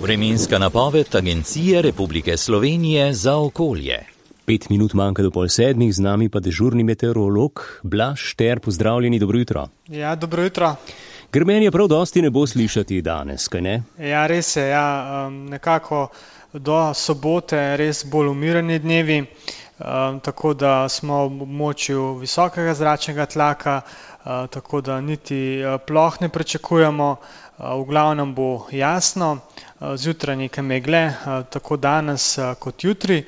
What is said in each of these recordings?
Vremenska napoved Agencije Republike Slovenije za okolje. 5 minut manjka do 6:30, z nami pa dežurni meteorolog Blaž Šter. Pozdravljeni, dobro jutro. Ja, dobro jutro. Grmenje prav dosti ne bo slišati danes, kaj ne? Ja, res je, nekako do sobote res bolj umireni dnevi, tako da smo v območju visokega zračnega tlaka, tako da niti ploh ne pričakujemo, v glavnem bo jasno, zjutraj nekaj megle, tako danes kot jutri.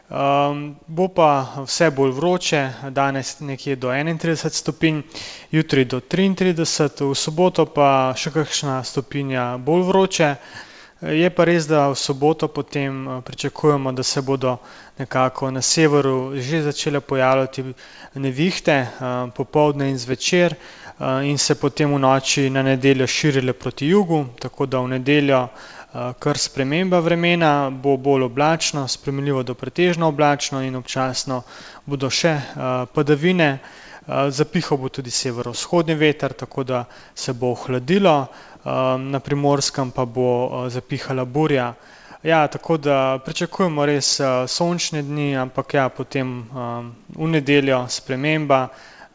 Bo pa vse bolj vroče, danes nekje do 31 stopinj, jutri do 33, v soboto pa še kakšna stopinja bolj vroče. Je pa res, da v soboto potem pričakujemo, da se bodo nekako na severu že začele pojavljati nevihte, popoldne in zvečer, in se potem v noči na nedeljo širile proti jugu, tako da v nedeljo kar sprememba vremena, bo bolj oblačno, spremenljivo do pretežno oblačno in občasno bodo še padavine. Zapihal bo tudi severovzhodni veter, tako da se bo ohladilo, na Primorskem pa bo zapihala burja. Ja, tako da pričakujemo res sončne dni, ampak ja, potem v nedeljo sprememba,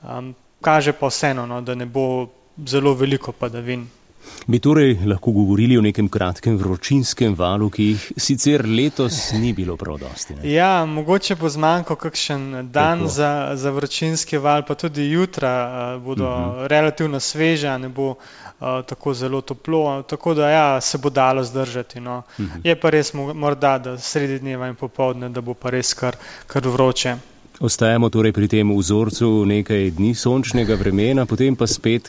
kaže pa vseeno, da ne bo zelo veliko padavin. Bi torej lahko govorili o nekem kratkem vročinskem valu, ki jih sicer letos ni bilo prav dosti, ne? Ja, mogoče bo zmanjkal kakšen dan za vročinski val, pa tudi jutra bodo relativno sveža, ne bo tako zelo toplo, tako da ja, se bo dalo zdržati, no. Je pa res morda, da sredi dneva in popoldne, da bo pa res kar vroče. Ostajamo torej pri tem vzorcu nekaj dni sončnega vremena, potem pa spet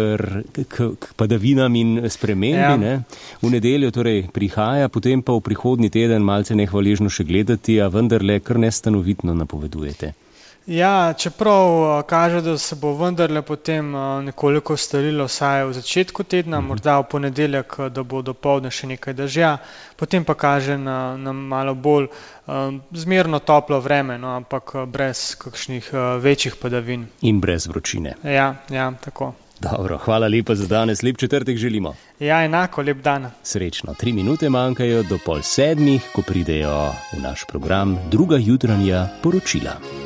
k padavinam in spremembi, ne? V nedeljo torej prihaja, potem pa v prihodnji teden malce nehvaležno še gledati, a vendarle kar nestanovitno napovedujete. Ja, čeprav kaže, da se bo vendarle potem nekoliko ustalilo vsaj v začetku tedna, morda v ponedeljek, da bo dopoldne še nekaj dežja, potem pa kaže na malo bolj zmerno toplo vreme, no, ampak brez kakšnih večjih padavin. In brez vročine. Ja, tako. Dobro, hvala lepa za danes, lep četrtek želimo. Ja, enako, lep dan. Srečno, 3 minute manjkajo do 6:30, ko pridejo v naš program druga jutranja poročila.